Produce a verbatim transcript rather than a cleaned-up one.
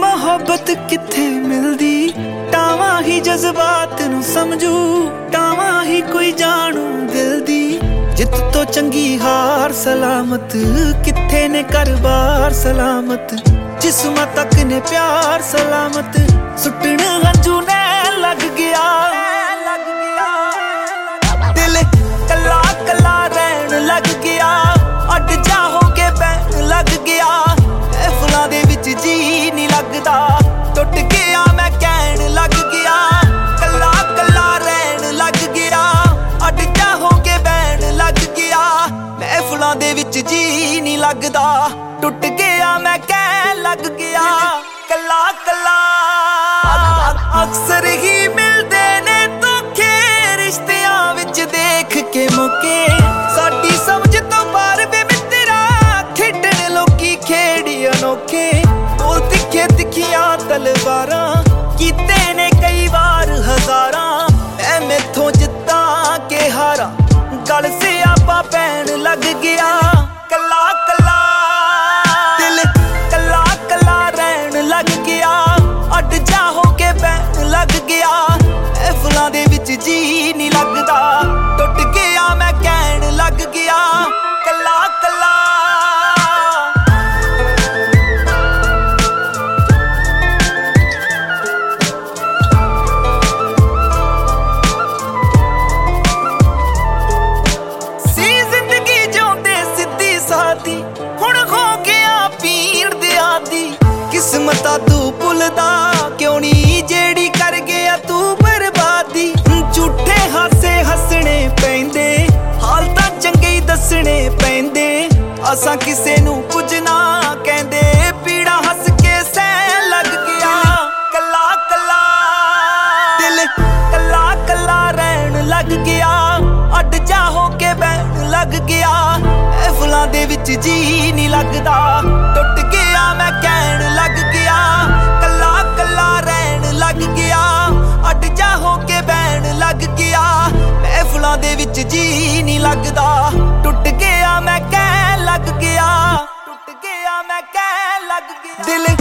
मोहब्बत किथे मिलदी, टावां ही जज्बात नूं समझू, टावां ही कोई जानू दिल दी। जित तो चंगी हार सलामत, किथे ने कर-बार सलामत, जिस्मां तक ने प्यार सलामत। सुटण हंजू ने लग गया, दिल कला कला रहन लग गया, अड जा हो के बैन लग गया। ए फुलां दे विच जी नहीं लगदा, टुट गया मैं कहन लग गया। कला कला रहन लग गया, अड जा हो के बैन लग गया। मैं फुलां दे विच जी नहीं लगदा, टुट गया मैं कहन लग गया। कला कला अक्सर ही मिलदे ने धोखे, रिश्तियां विच देख के मौके। साडी समझ तो बाहर वे मित्रा, खेडण लोकी खेड़ी अनोखे। बोल तिखे तिखियां तलवारां, कीते ने कई बार हजारां। ऐ मैथों जिद्दां के हारा, गल से आपा पैन लग गया। कला कला दिल कला कला रहन लग गया, अड जा हो के बैन लग गया। ए फुलां दे विच जी नहीं लगदा, टुट गया मैं कहन लग गया। कला कला सी जिंदगी जोंदे सिद्धी सादी, हुण हो गया पीर दे आदी। किस्मता तू भुलदा क्यों नी, जेड़ी कर गया तू बर्बादी। झूठे हासे हसने पैंदे, हाल तां चंगे ही दसने पैंदे। असां किसे नू कुछ ना कहंदे, पीड़ा हस के सहन लग गया। कला कला दिल कला कला रहन लग गया, अड जा हो के बैन लग गया। ए फुलां दे विच जी नहीं लगदा, टुट गया मैं कहन लग गया। कला कला रहन लग गया, अड जा हो के बैन लग गया। मैं फुलां दे विच जी नहीं लगदा, टुट गया मैं कहन लग गया। टुट गया मैं कहन लग गया। दिल